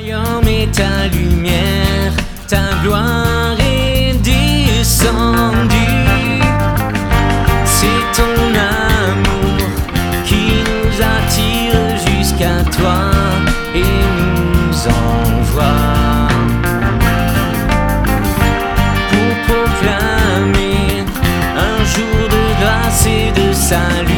royaume est ta lumière, ta gloire est descendue. C'est ton amour qui nous attire jusqu'à toi et nous envoie pour proclamer un jour de grâce et de salut.